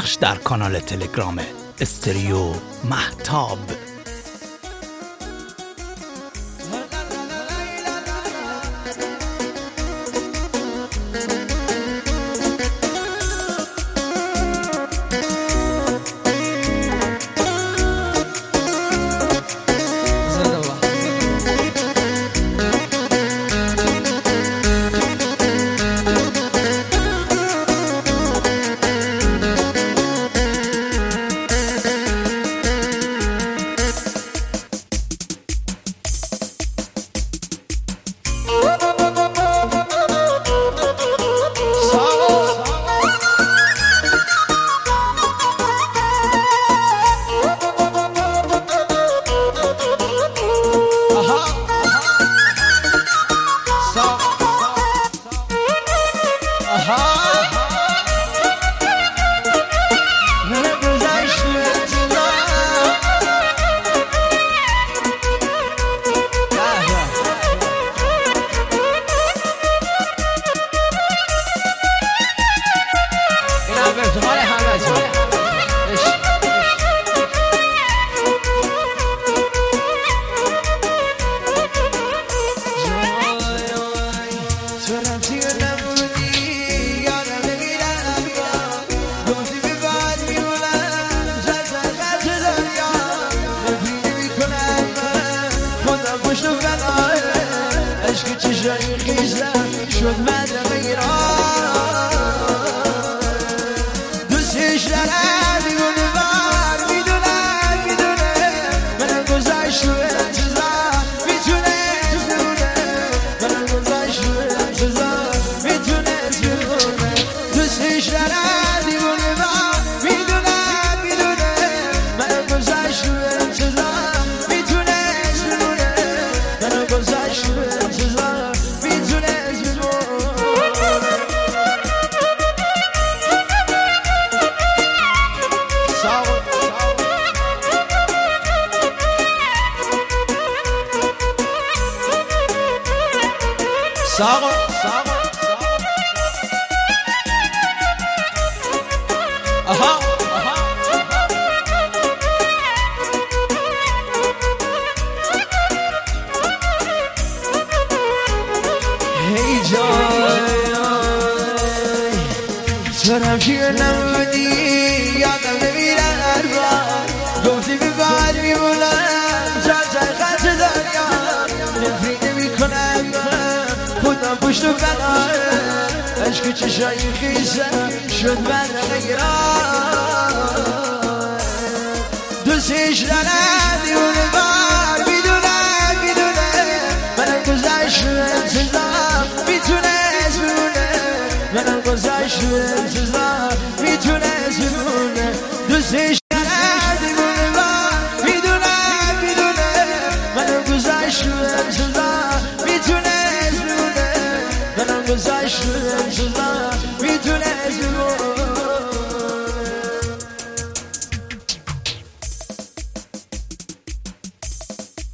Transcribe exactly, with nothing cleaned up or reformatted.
پخش در کانال تلگرام استریو مهتاب. عشق چشای خیزم شد من غیران دوستش دارم میگونه بار میدونم میدونه منم گذاشت رو انتظار میتونه میدونه منم گذاشت رو انتظار میتونه میدونه دوستش دارم میگونه بار میدونم میدونه منم گذاشت رو انتظار میتونه میدونه منم گذاشت رو انتظار میتونه ساقو ساقو آها آها هی جای تو شیر نمودی یادم نمیره هر بار گفتی به بعد میمونم تا تا خط دریا نفری نمی کنم خودم پشت و بنای عشق چشای خیزم شد من غیران دوستش دارم دیونه بار میدونم میدونه منم گذاشت رو انتظار میتونست بمونه منم گذاشت رو انتظار میتونست بمونه دوستش دارم دیونه بار میدونم میدونه منم گذاشت رو انتظار میتونست بمونه منم گذاشت رو انتظار